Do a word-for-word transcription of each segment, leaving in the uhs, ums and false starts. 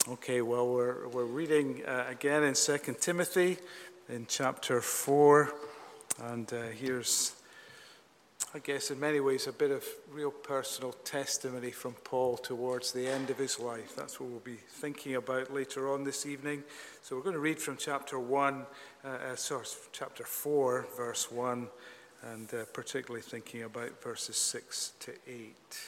Okay, well, we're we're reading uh, again in Second Timothy in chapter four, and uh, here's, I guess, in many ways, a bit of real personal testimony from Paul towards the end of his life. That's what we'll be thinking about later on this evening. So we're going to read from chapter one, uh, uh, sorry, chapter four, verse one, and uh, particularly thinking about verses six to eight.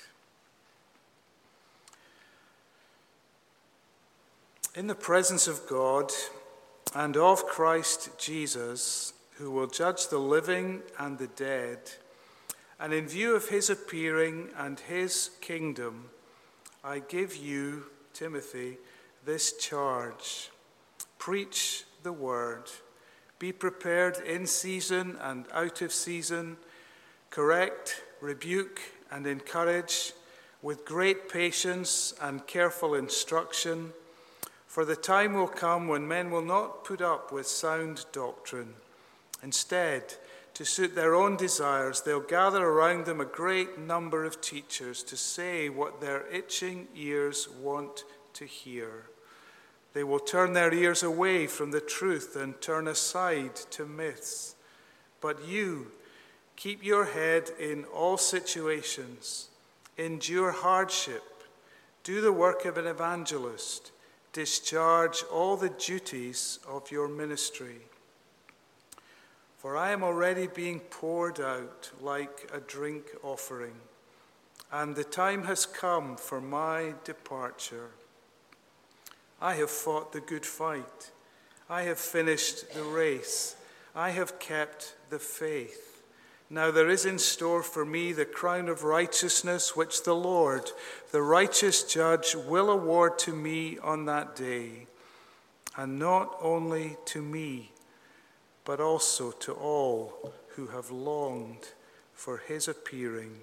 In the presence of God and of Christ Jesus, who will judge the living and the dead, and in view of his appearing and his kingdom, I give you, Timothy, this charge. Preach the word. Be prepared in season and out of season. Correct, rebuke, and encourage with great patience and careful instruction. For the time will come when men will not put up with sound doctrine. Instead, to suit their own desires, they'll gather around them a great number of teachers to say what their itching ears want to hear. They will turn their ears away from the truth and turn aside to myths. But you, keep your head in all situations, endure hardship, do the work of an evangelist, discharge all the duties of your ministry. For I am already being poured out like a drink offering, and the time has come for my departure. I have fought the good fight. I have finished the race. I have kept the faith. Now there is in store for me the crown of righteousness, which the Lord, the righteous judge, will award to me on that day, and not only to me, but also to all who have longed for his appearing.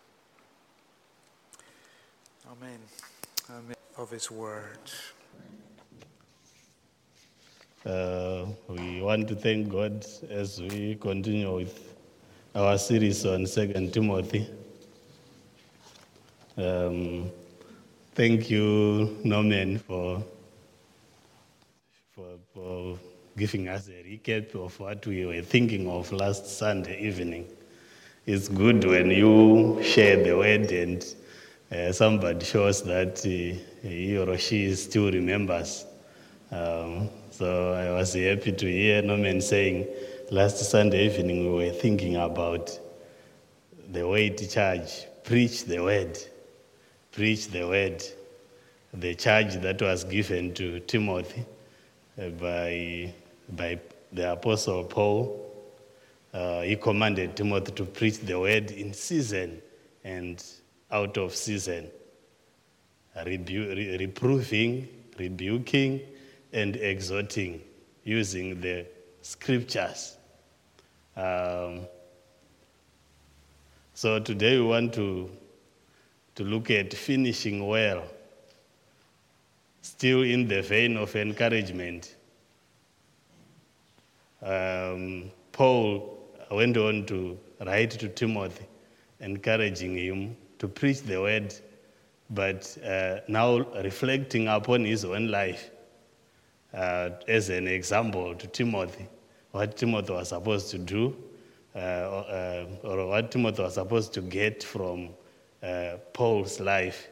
Amen. Amen. Of his word. Uh, we want to thank God as we continue with our series on Second Timothy. Um, thank you, Norman, for, for for giving us a recap of what we were thinking of last Sunday evening. It's good when you share the word and uh, somebody shows that uh, he or she still remembers. Um, so I was happy to hear Norman saying last Sunday evening we were thinking about the weight charge. Preach the word. Preach the word. The charge that was given to Timothy uh, by, by the Apostle Paul. Uh, he commanded Timothy to preach the word in season and out of season. Rebu- re- reproving, rebuking, and exhorting using the scriptures. Um, so today we want to, to look at finishing well, still in the vein of encouragement. Um, Paul went on to write to Timothy, encouraging him to preach the word, but uh, now reflecting upon his own life. Uh, as an example to Timothy, what Timothy was supposed to do, uh, uh, or what Timothy was supposed to get from uh, Paul's life.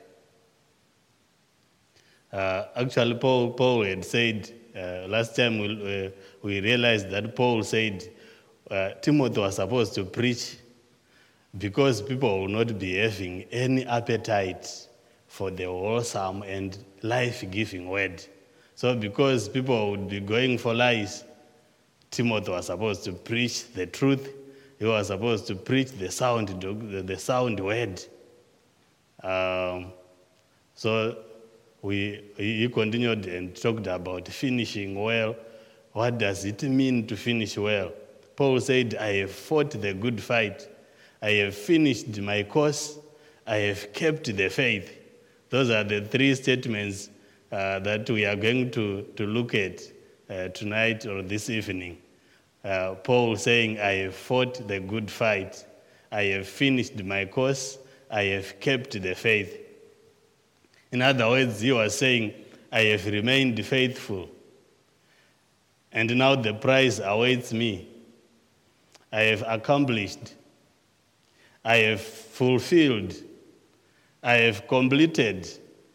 Uh, actually, Paul, Paul had said, uh, last time we, uh, we realized that Paul said uh, Timothy was supposed to preach because people will not be having any appetite for the wholesome and life-giving word. So because people would be going for lies, Timothy was supposed to preach the truth. He was supposed to preach the sound, the sound word. Um, so we he continued and talked about finishing well. What does it mean to finish well? Paul said, I have fought the good fight. I have finished my course. I have kept the faith. Those are the three statements Uh, that we are going to, to look at uh, tonight or this evening. Uh, Paul saying, I have fought the good fight. I have finished my course. I have kept the faith. In other words, he was saying, I have remained faithful, and now the prize awaits me. I have accomplished, I have fulfilled, I have completed.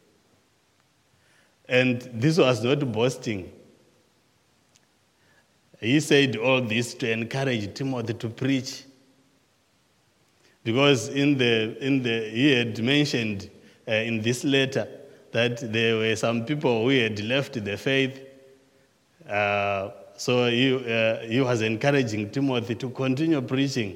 And this was not boasting. He said all this to encourage Timothy to preach. Because in the, in the, he had mentioned uh, in this letter that there were some people who had left the faith. Uh, so he, uh, he was encouraging Timothy to continue preaching.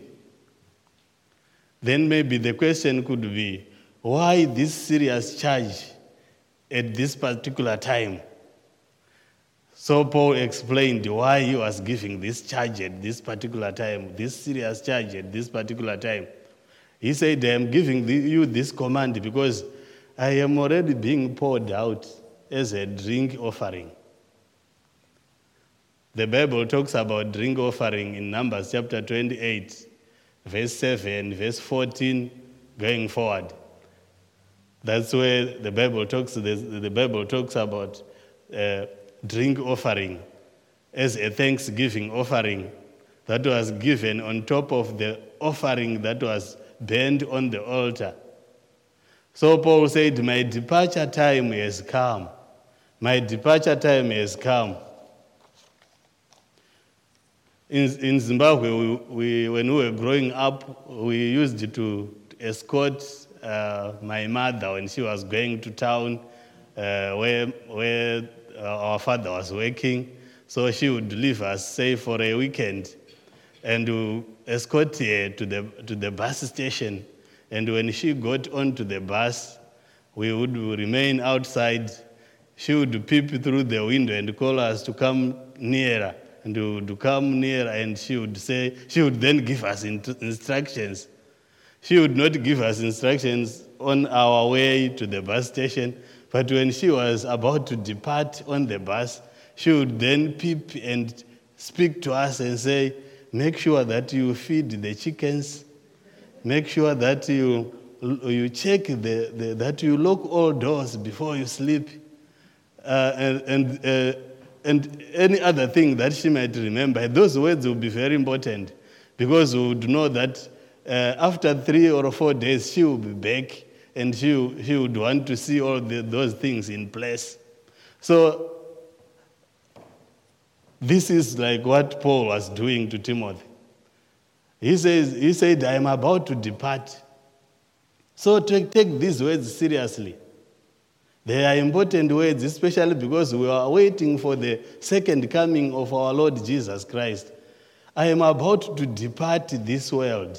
Then maybe the question could be, why this serious charge at this particular time? So Paul explained why he was giving this charge at this particular time, this serious charge at this particular time. He said, I am giving the, you this command because I am already being poured out as a drink offering. The Bible talks about drink offering in Numbers chapter twenty-eight, verse seven, verse fourteen, going forward. That's where the Bible talks, the, the Bible talks about uh, drink offering as a thanksgiving offering that was given on top of the offering that was burned on the altar. So Paul said, my departure time has come. My departure time has come. In, in Zimbabwe, we, we, when we were growing up, we used to, to escort uh, my mother when she was going to town uh, where, where our father was working. So she would leave us, say, for a weekend, and we escort her to the, to the bus station. And when she got onto the bus, we would remain outside. She would peep through the window and call us to come nearer. And we would come nearer, and she would say, she would then give us instructions. She would not give us instructions on our way to the bus station, but when she was about to depart on the bus, she would then peep and speak to us and say, make sure that you feed the chickens. Make sure that you you check the, the that you lock all doors before you sleep, uh, and and, uh, and any other thing that she might remember. Those words will be very important because we would know that uh, after three or four days she will be back and she she would want to see all the, those things in place. So this is like what Paul was doing to Timothy. He says, he said, I am about to depart. So take, take these words seriously. They are important words, especially because we are waiting for the second coming of our Lord Jesus Christ. I am about to depart this world.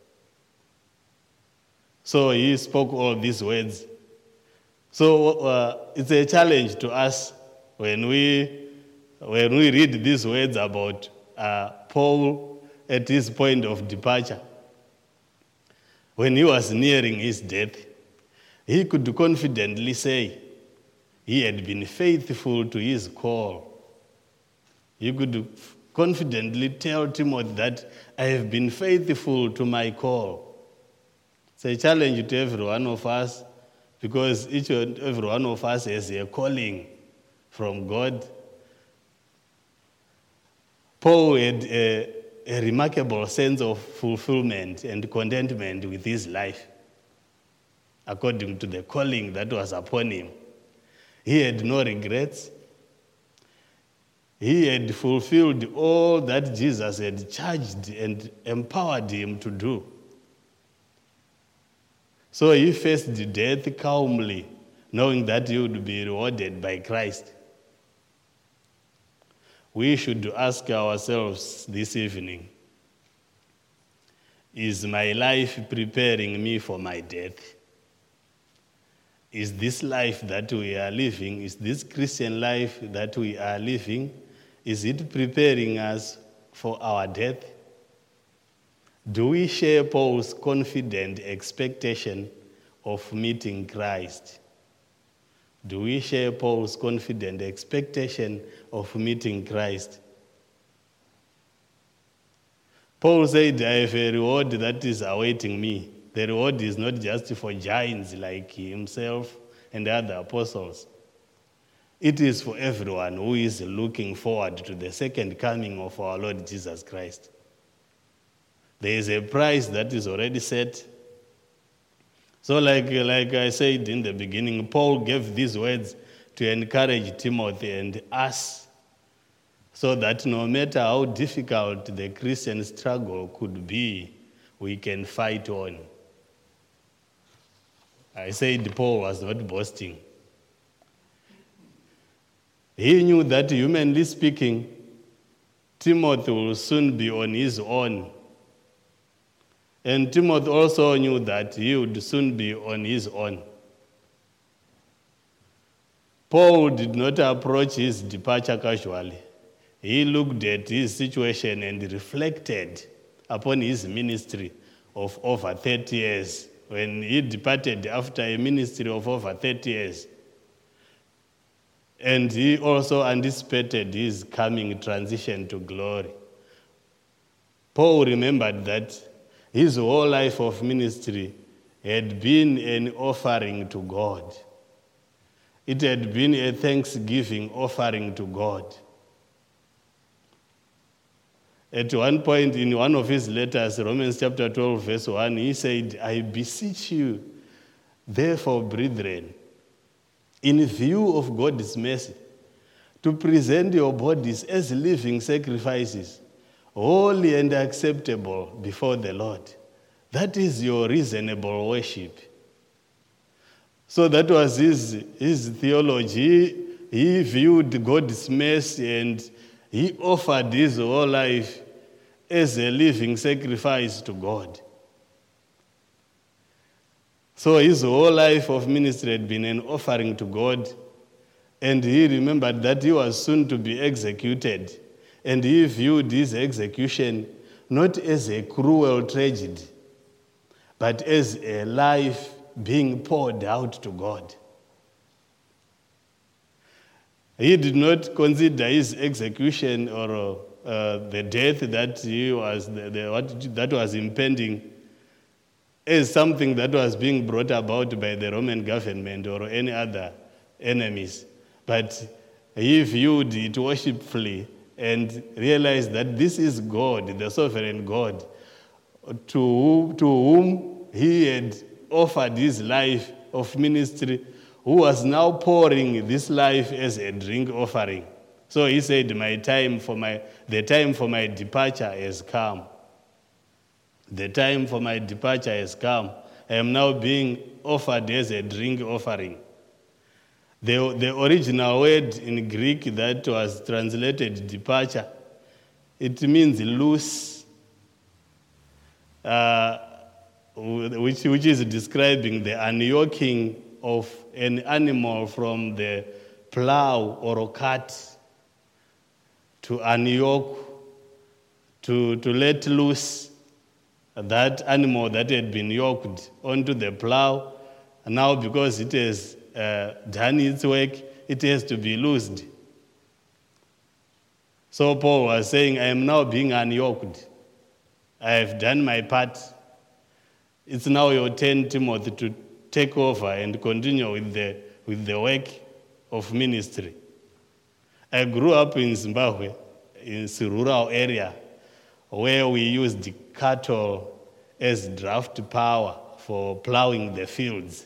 So he spoke all these words. So uh, it's a challenge to us when we, when we read these words about uh, Paul at his point of departure. When he was nearing his death, he could confidently say he had been faithful to his call. He could confidently tell Timothy that I have been faithful to my call. It's a challenge to every one of us because each and every one of us has a calling from God. Paul had a a remarkable sense of fulfillment and contentment with his life, according to the calling that was upon him. He had no regrets. He had fulfilled all that Jesus had charged and empowered him to do. So he faced death calmly, knowing that he would be rewarded by Christ. We should ask ourselves this evening, is my life preparing me for my death? Is this life that we are living, is this Christian life that we are living, is it preparing us for our death? Do we share Paul's confident expectation of meeting Christ? Do we share Paul's confident expectation of meeting Christ? Paul said, I have a reward that is awaiting me. The reward is not just for giants like himself and other apostles. It is for everyone who is looking forward to the second coming of our Lord Jesus Christ. There is a price that is already set. So like, like I said in the beginning, Paul gave these words to encourage Timothy and us, so that no matter how difficult the Christian struggle could be, we can fight on. I said Paul was not boasting. He knew that, humanly speaking, Timothy will soon be on his own. And Timothy also knew that he would soon be on his own. Paul did not approach his departure casually. He looked at his situation and reflected upon his ministry of over thirty years. When he departed after a ministry of over thirty years, and he also anticipated his coming transition to glory. Paul remembered that his whole life of ministry had been an offering to God. It had been a thanksgiving offering to God. At one point in one of his letters, Romans chapter twelve, verse one, he said, I beseech you, therefore, brethren, in view of God's mercy, to present your bodies as living sacrifices, holy and acceptable before the Lord. That is your reasonable worship. So that was his, his theology. He viewed God's mercy and he offered his whole life as a living sacrifice to God. So his whole life of ministry had been an offering to God, and he remembered that he was soon to be executed, and he viewed his execution not as a cruel tragedy, but as a life being poured out to God. He did not consider his execution or uh, the death that he was the, the, what, that was impending as something that was being brought about by the Roman government or any other enemies. But he viewed it worshipfully and realized that this is God, the sovereign God, to whom, to whom he had offered his life of ministry, who was now pouring this life as a drink offering. So he said, "My time for my the time for my departure has come. The time for my departure has come. I am now being offered as a drink offering." The, the original word in Greek that was translated departure, it means loose, uh, which, which is describing the unyoking of an animal from the plow or a cart, to unyoke, to, to let loose that animal that had been yoked onto the plow. And now because it has uh, done its work, it has to be loosed. So Paul was saying, I am now being unyoked. I have done my part. It's now your turn, Timothy, to take over and continue with the, with the work of ministry. I grew up in Zimbabwe, in a rural area, where we used cattle as draft power for plowing the fields.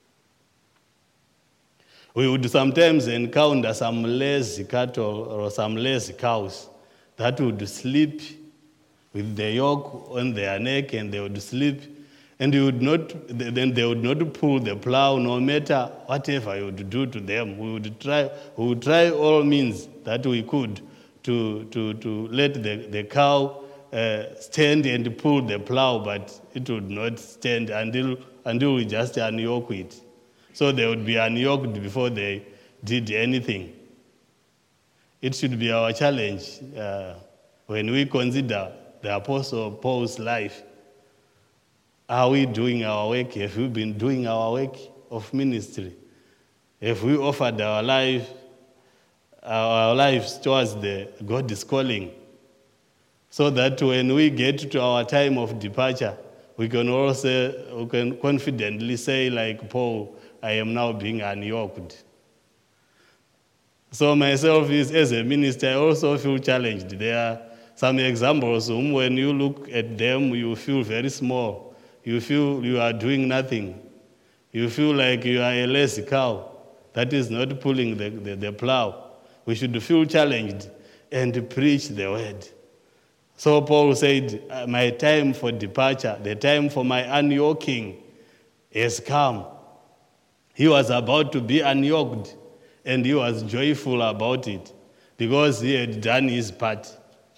We would sometimes encounter some lazy cattle or some lazy cows that would sleep with the yoke on their neck, and they would sleep, and you would not, then they would not pull the plow no matter whatever you would do to them. We would try, we would try all means that we could to, to, to let the, the cow uh, stand and pull the plow, but it would not stand until, until we just unyoke it. So they would be unyoked before they did anything. It should be our challenge uh, when we consider the Apostle Paul's life. Are we doing our work? Have we been doing our work of ministry? Have we offered our life, our lives towards the God's calling, so that when we get to our time of departure, we can also we can confidently say, like Paul, I am now being unyoked. So myself, is as a minister, I also feel challenged. There are some examples whom when you look at them, you feel very small. You feel you are doing nothing. You feel like you are a lazy cow that is not pulling the, the, the plow. We should feel challenged and preach the word. So Paul said, my time for departure, the time for my unyoking has come. He was about to be unyoked, and he was joyful about it because he had done his part.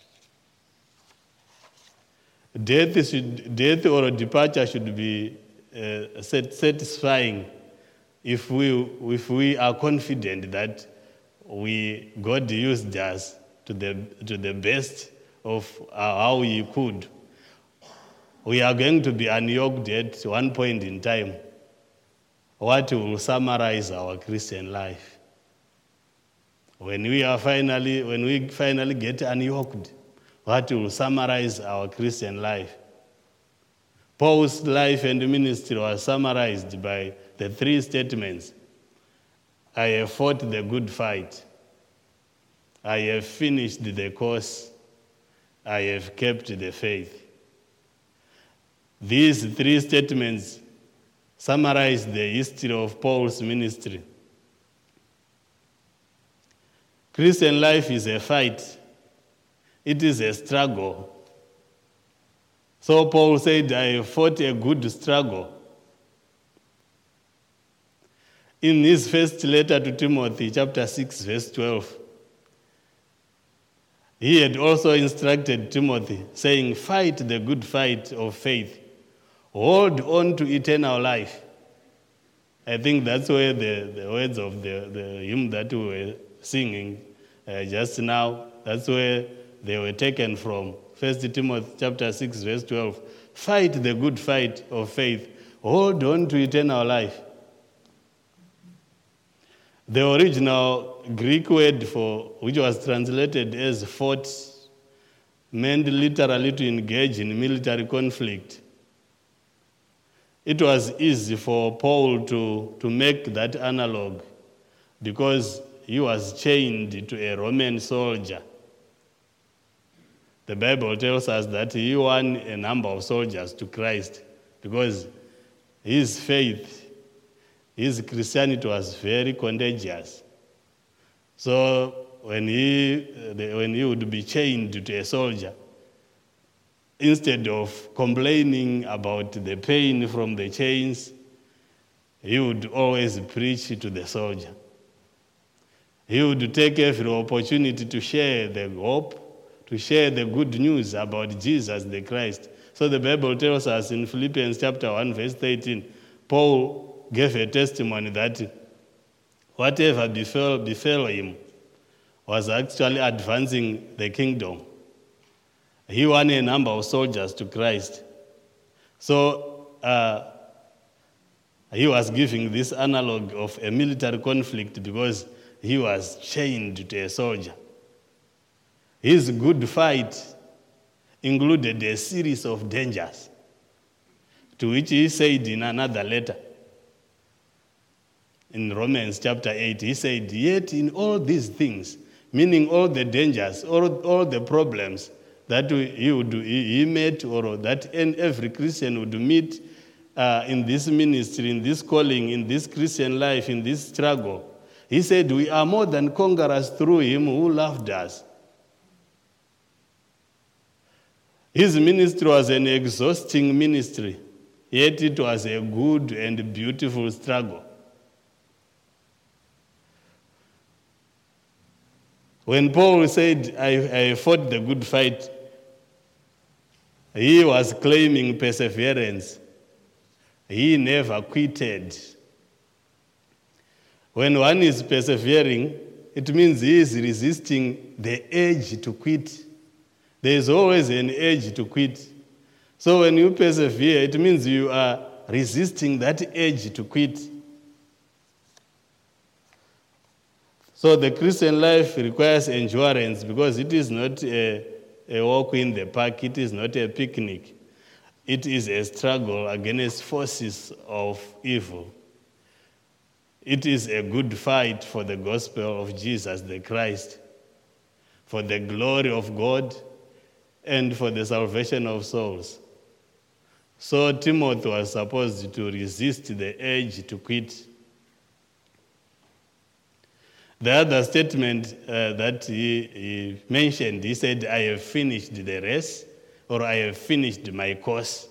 Death, should, death or departure should be uh, satisfying if we, if we are confident that we, God used us to the, to the best of how he could. We are going to be unyoked at one point in time. What will summarize our Christian life? When we are finally, when we finally get unyoked, what will summarize our Christian life? Paul's life and ministry was summarized by the three statements. I have fought the good fight. I have finished the course. I have kept the faith. These three statements summarize the history of Paul's ministry. Christian life is a fight. It is a struggle. So Paul said, I fought a good struggle. In his first letter to Timothy, chapter six, verse twelve, he had also instructed Timothy, saying, fight the good fight of faith. Hold on to eternal life. I think that's where the, the words of the, the hymn that we were singing uh, just now, that's where they were taken from. First Timothy chapter six, verse twelve. Fight the good fight of faith. Hold on to eternal life. The original Greek word for which was translated as fought meant literally to engage in military conflict. It was easy for Paul to, to make that analog because he was chained to a Roman soldier. The Bible tells us that he won a number of soldiers to Christ because his faith, his Christianity was very contagious. So when he, when he would be chained to a soldier, instead of complaining about the pain from the chains, he would always preach to the soldier. He would take every opportunity to share the hope, to share the good news about Jesus the Christ. So the Bible tells us in Philippians chapter one, verse thirteen, Paul gave a testimony that whatever befell, befell him was actually advancing the kingdom. He won a number of soldiers to Christ. So uh, he was giving this analog of a military conflict because he was chained to a soldier. His good fight included a series of dangers, to which he said in another letter. In Romans chapter eight, he said, yet in all these things, meaning all the dangers, all, all the problems that he, would, he met or that every Christian would meet uh, in this ministry, in this calling, in this Christian life, in this struggle, he said, we are more than conquerors through him who loved us. His ministry was an exhausting ministry, yet it was a good and beautiful struggle. When Paul said, I, I fought the good fight, he was claiming perseverance. He never quitted. When one is persevering, it means he is resisting the urge to quit. There is always an urge to quit. So when you persevere, it means you are resisting that urge to quit. So the Christian life requires endurance because it is not a, a walk in the park, it is not a picnic. It is a struggle against forces of evil. It is a good fight for the gospel of Jesus the Christ, for the glory of God, and for the salvation of souls. So Timothy was supposed to resist the urge to quit. The other statement uh, that he, he mentioned, he said, I have finished the race, or I have finished my course.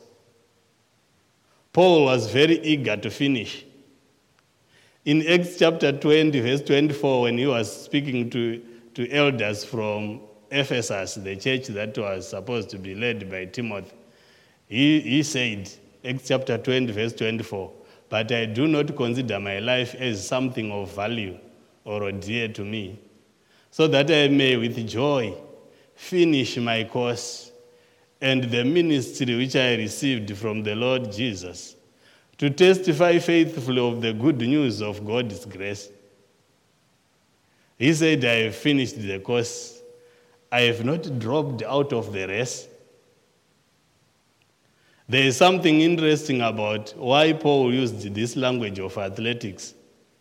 Paul was very eager to finish. In Acts chapter twenty, verse twenty-four, when he was speaking to, to elders from Ephesus, the church that was supposed to be led by Timothy, he, he said, Acts chapter twenty, verse twenty-four, but I do not consider my life as something of value or dear to me, so that I may with joy finish my course and the ministry which I received from the Lord Jesus, to testify faithfully of the good news of God's grace. He said, I have finished the course. I have not dropped out of the race. There is something interesting about why Paul used this language of athletics.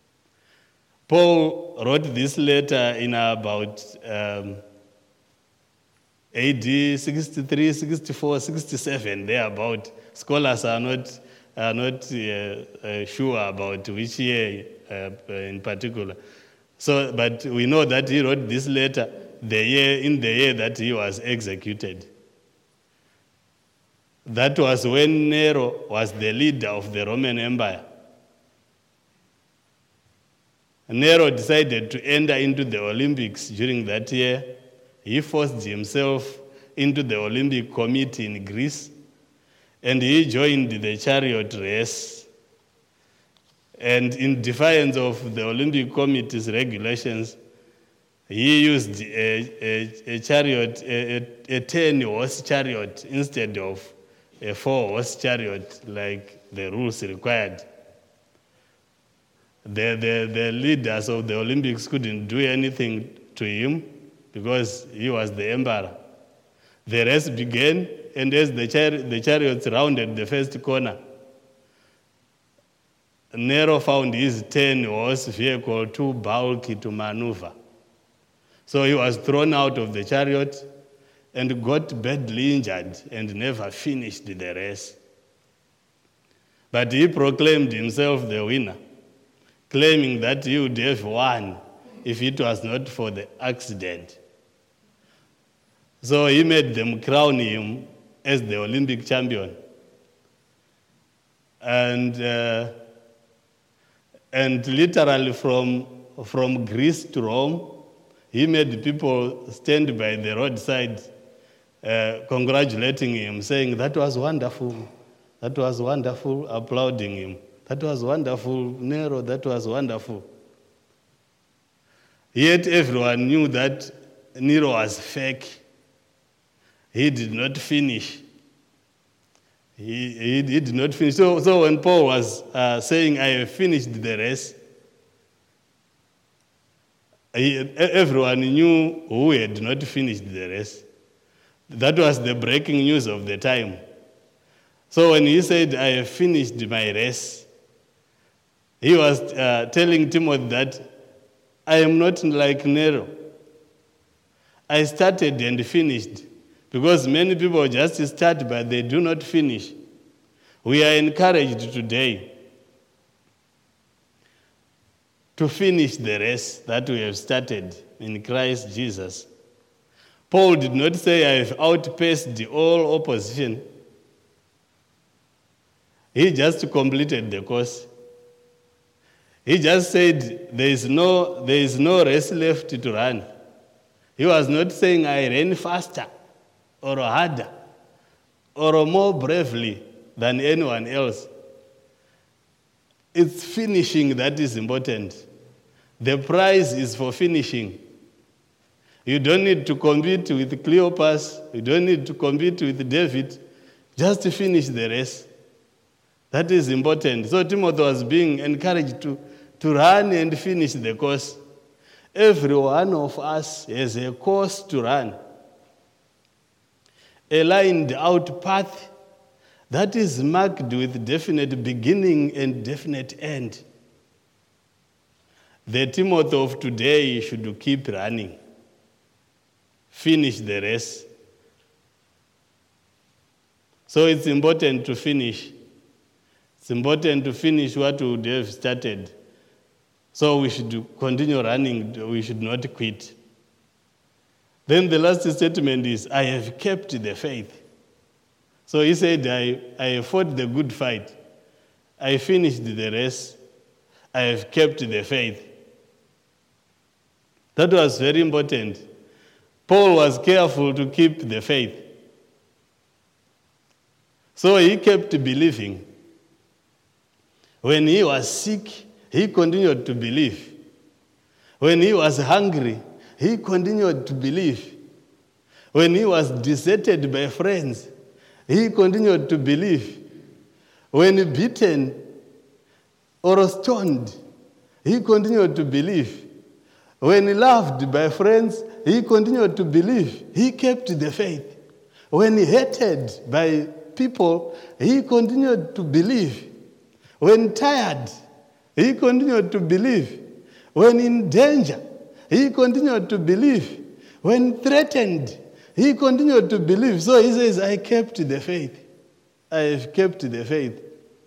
Paul wrote this letter in about um, A D sixty-three, sixty-four, sixty-seven, thereabout. Scholars are not, are not uh, uh, sure about which year uh, in particular. So, but we know that he wrote this letter the year in the year that he was executed. That was when Nero was the leader of the Roman Empire. Nero decided to enter into the Olympics during that year. He forced himself into the Olympic Committee in Greece, and he joined the chariot race. And in defiance of the Olympic Committee's regulations, he used a, a, a chariot, a, a ten-horse chariot instead of a four-horse chariot like the rules required. The, the, the leaders of the Olympics couldn't do anything to him because he was the emperor. The race began, and as the, char- the chariots rounded the first corner, Nero found his ten-horse vehicle too bulky to maneuver. So he was thrown out of the chariot and got badly injured and never finished the race. But he proclaimed himself the winner, claiming that he would have won if it was not for the accident. So he made them crown him as the Olympic champion. And uh, and literally from, from Greece to Rome, he made people stand by the roadside uh, congratulating him, saying, that was wonderful, that was wonderful, applauding him. That was wonderful, Nero, that was wonderful. Yet everyone knew that Nero was fake. He did not finish. He, he, he did not finish. So, so when Paul was uh, saying, I have finished the race, he, everyone knew who had not finished the race. That was the breaking news of the time. So when he said, I have finished my race, he was uh, telling Timothy that I am not like Nero. I started and finished. Because many people just start, but they do not finish. We are encouraged today to finish the race that we have started in Christ Jesus. Paul did not say, I have outpaced all opposition. He just completed the course. He just said, there is no, there is no race left to run. He was not saying, I ran faster, or harder, or more bravely than anyone else. It's finishing that is important. The prize is for finishing. You don't need to compete with Cleopas. You don't need to compete with David. Just to finish the race. That is important. So Timothy was being encouraged to, to run and finish the course. Every one of us has a course to run. A lined out path that is marked with definite beginning and definite end. The Timothy of today should keep running. Finish the race. So it's important to finish. It's important to finish what we would have started. So we should continue running. We should not quit. Then the last statement is, I have kept the faith. So he said, I, I fought the good fight. I finished the race. I have kept the faith. That was very important. Paul was careful to keep the faith. So he kept believing. When he was sick, he continued to believe. When he was hungry, he continued to believe. When he was deserted by friends, he continued to believe. When beaten or stoned, he continued to believe. When loved by friends, he continued to believe. He kept the faith. When hated by people, he continued to believe. When tired, he continued to believe. When in danger, he continued to believe. When threatened, he continued to believe. So he says, I kept the faith. I have kept the faith.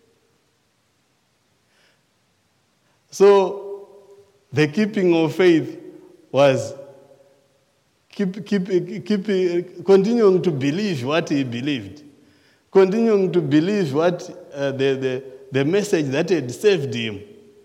So the keeping of faith was keep, keep, keep, continuing to believe what he believed. Continuing to believe what uh, the, the, the message that had saved him.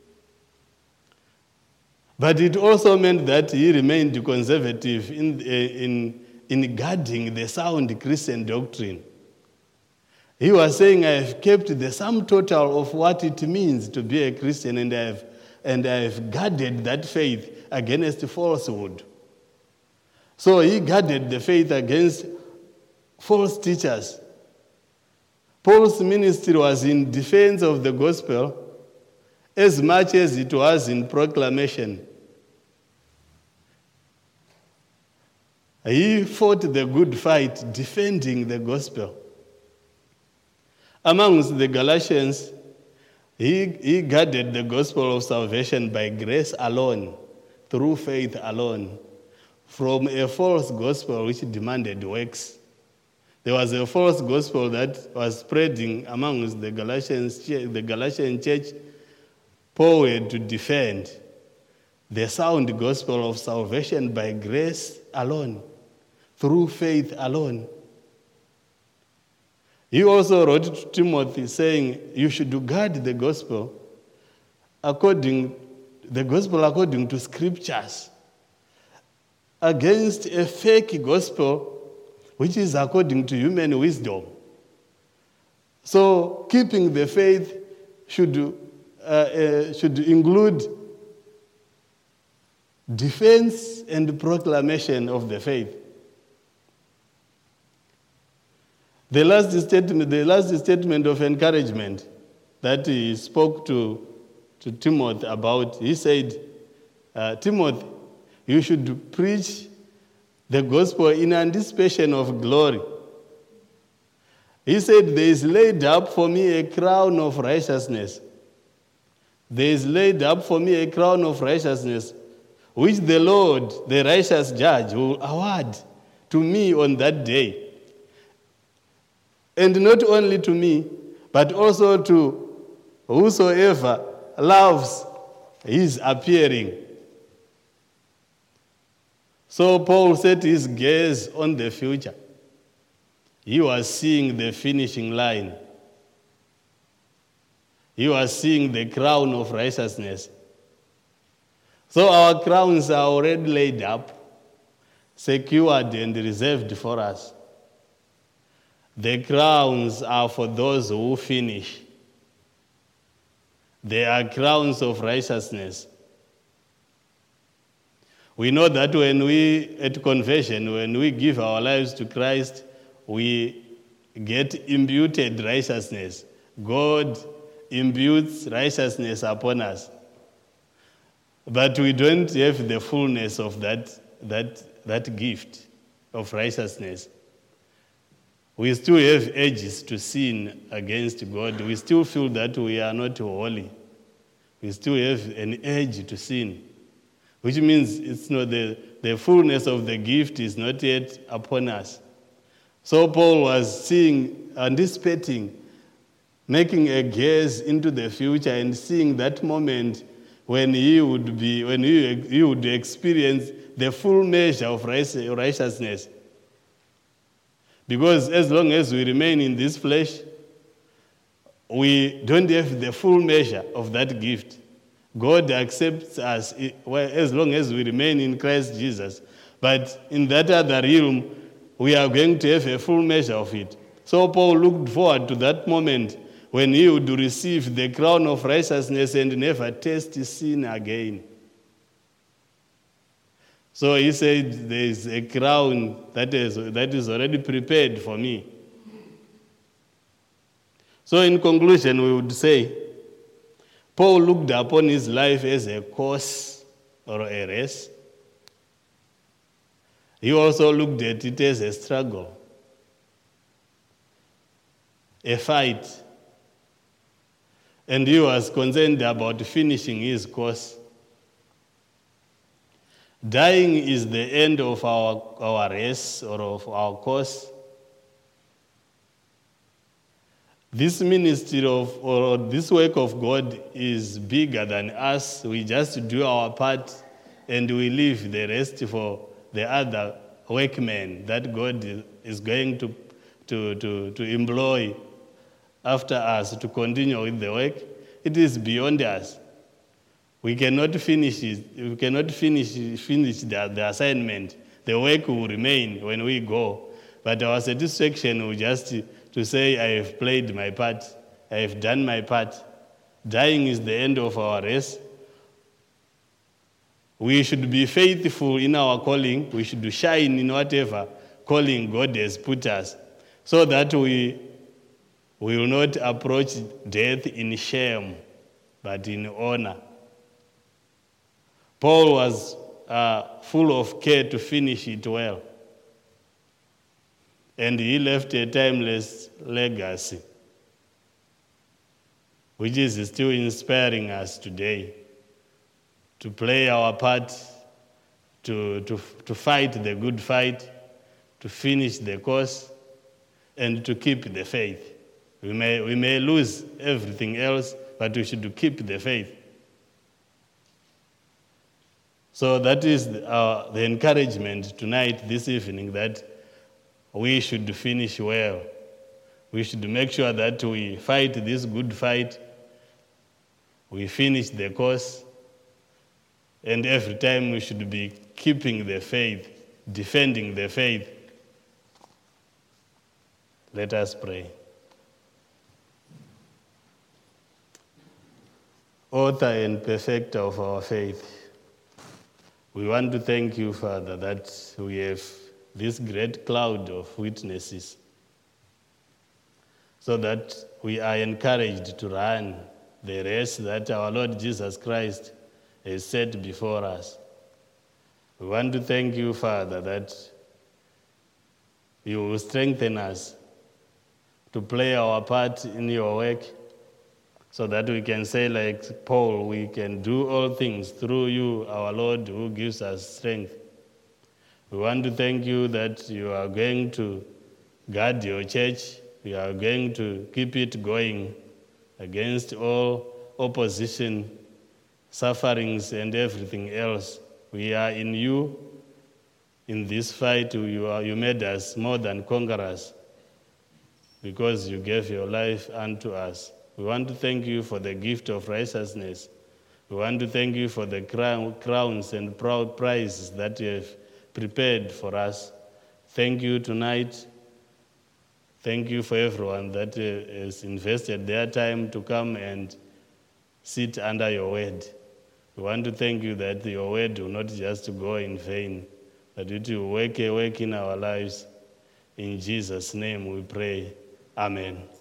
But it also meant that he remained conservative in, in, in guarding the sound Christian doctrine. He was saying, I have kept the sum total of what it means to be a Christian, and I have, and I have guarded that faith against falsehood. So he guarded the faith against false teachers. Paul's ministry was in defense of the gospel as much as it was in proclamation. He fought the good fight, defending the gospel. Amongst the Galatians, he, he guarded the gospel of salvation by grace alone, through faith alone, from a false gospel which demanded works. There was a false gospel that was spreading amongst the Galatians, the Galatian church. Paul had to defend the sound gospel of salvation by grace alone, through faith alone. He also wrote to Timothy saying, you should guard the gospel according, the gospel according to scriptures, against a fake gospel which is according to human wisdom. So keeping the faith should, uh, uh, should include defense and proclamation of the faith. The last statement, the last statement of encouragement that he spoke to, to Timothy about, he said, uh, Timothy, you should preach the gospel in anticipation of glory. He said, there is laid up for me a crown of righteousness. There is laid up for me a crown of righteousness, which the Lord, the righteous judge, will award to me on that day. And not only to me, but also to whosoever loves his appearing. So Paul set his gaze on the future. He was seeing the finishing line. He was seeing the crown of righteousness. So our crowns are already laid up, secured and reserved for us. The crowns are for those who finish. They are crowns of righteousness. We know that when we, at conversion, when we give our lives to Christ, we get imputed righteousness. God imputes righteousness upon us. But we don't have the fullness of that, that, that gift of righteousness. We still have edges to sin against God. We still feel that we are not holy. We still have an edge to sin. which means it's not the, the fullness of the gift is not yet upon us. So Paul was seeing, anticipating, making a gaze into the future and seeing that moment when he would be, when he, he would experience the full measure of righteousness. Because as long as we remain in this flesh, we don't have the full measure of that gift. God accepts us as long as we remain in Christ Jesus. But in that other realm, we are going to have a full measure of it. So Paul looked forward to that moment when he would receive the crown of righteousness and never taste sin again. So he said, there is a crown that is, that is already prepared for me. So in conclusion, we would say, Paul looked upon his life as a course or a race. He also looked at it as a struggle, a fight. And he was concerned about finishing his course. Dying is the end of our, our race or of our course. This ministry of, or this work of God is bigger than us. We just do our part and we leave the rest for the other workmen that God is going to, to, to, to employ after us to continue with the work. It is beyond us. We cannot finish it. We cannot finish, finish the, the assignment. The work will remain when we go. But our satisfaction will just to say, I have played my part. I have done my part. Dying is the end of our race. We should be faithful in our calling. We should shine in whatever calling God has put us, so that we will not approach death in shame, but in honor. Paul was uh, full of care to finish it well. And he left a timeless legacy, which is still inspiring us today to play our part, to, to, to fight the good fight, to finish the course, and to keep the faith. We may, we may lose everything else, but we should keep the faith. So that is the, uh, the encouragement tonight, this evening, that we should finish well. We should make sure that we fight this good fight, we finish the course, and every time we should be keeping the faith, defending the faith. Let us pray. Author and perfecter of our faith, we want to thank you, Father, that we have this great cloud of witnesses, so that we are encouraged to run the race that our Lord Jesus Christ has set before us. We want to thank you, Father, that you will strengthen us to play our part in your work, so that we can say, like Paul, we can do all things through you, our Lord, who gives us strength. We want to thank you that you are going to guard your church. You are going to keep it going against all opposition, sufferings, and everything else. We are in you. In this fight, you, are, you made us more than conquerors because you gave your life unto us. We want to thank you for the gift of righteousness. We want to thank you for the crown, crowns and proud prizes that you have prepared for us. Thank you tonight. Thank you for everyone that has invested their time to come and sit under your word. We want to thank you that your word will not just go in vain, but it will work a work in our lives. In Jesus' name we pray. Amen.